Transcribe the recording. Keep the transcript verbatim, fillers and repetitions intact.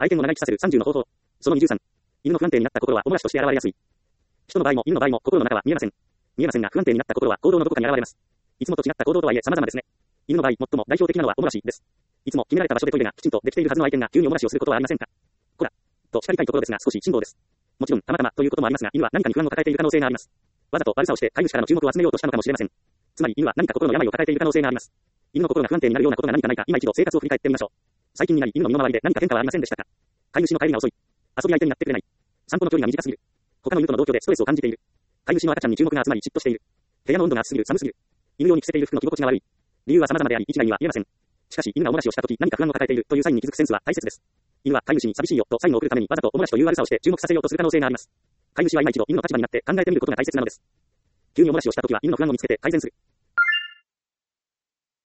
愛犬を長生きさせるさんじゅうの方法。そのにじゅうさん。犬の不安定になった心はおもらしとして現れやすい。人の場合も犬の場合も心の中は見えません。見えませんが不安定になった心は行動のどこかに現れます。いつもと違った行動とはいえ様々ですね。犬の場合、最も代表的なのはおもらしです。いつも決められた場所でトイレがきちんとできているはずの愛犬が急におもらしをすることはありませんか。こら、と叱りたいところですが少し辛抱です。もちろんたまたまということもありますが、犬は何かに不安を抱えている可能性があります。わざと悪さをして飼い主からの注目を集めようとしたのかもしれません。つまり犬は何か心の病を抱えている可能性があります。犬の心が不安定になるようなことが何かないか、今一度生活を振り返ってみましょう。最近になり犬の身の回りで何か変化はありませんでしたか。飼い主の帰りが遅い。遊び相手になってくれない。散歩の距離が短すぎる。他の犬との同居でストレスを感じている。飼い主の赤ちゃんに注目が集まり嫉妬している。部屋の温度が暑すぎる、寒すぎる。犬用に着せている服の着心地が悪い。理由は様々であり、一概には言えません。しかし、犬がおもらしをしたとき、何か不安を抱えているというサインに気づくセンスは大切です。犬は飼い主に寂しいよとサインを送るためにわざとおもらしという悪さをして注目させようとする可能性があります。飼い主は今一度犬の立場になって考えてみることが大切なのです。急におもらしをしたときは犬の不安を見つけて改善する。